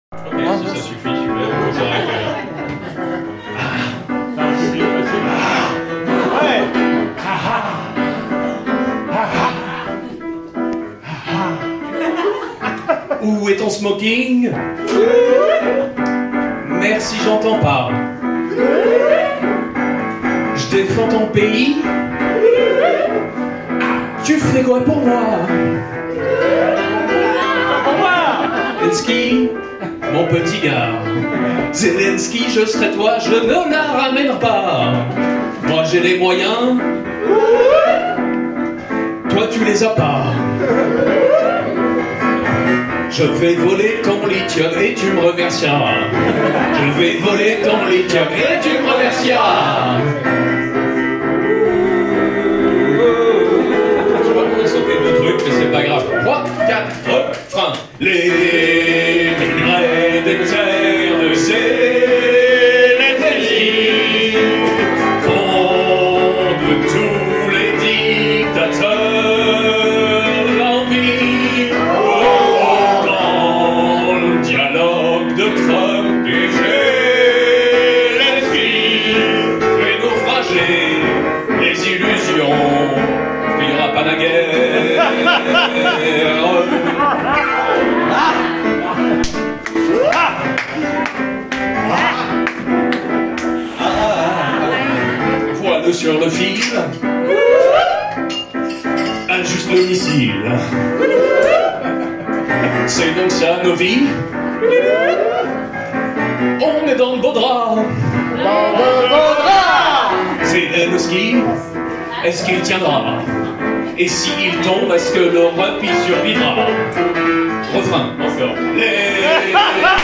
Ok, si ça suffit, je vais arrêter là. Ouais. Où est ton smoking? Merci, j'entends pas. Je défends ton pays. Tu fais quoi pour moi? Zelensky, mon petit gars. Zelensky, je serai toi, je ne la ramène pas. Moi j'ai les moyens. Toi tu les as pas. Je vais voler ton lithium et tu me remercieras. Je vais voler ton lithium et tu me remercieras. Je vois qu'on a sauté deux trucs, mais c'est pas grave. 3, 4, refrain. Les minerais des terres de Zelensky font de tous les dictateurs l'envie. Dans le dialogue de Trump et Zelensky fait naufrager les illusions. Il n'y aura pas la guerre. Voile sur le fil, ajuste le missile. C'est donc ça nos vies. On est dans le beau drap. Zelensky, est-ce qu'il tiendra? Et s'il tombe, est-ce que l'Europe y survivra? Refrain, encore. Les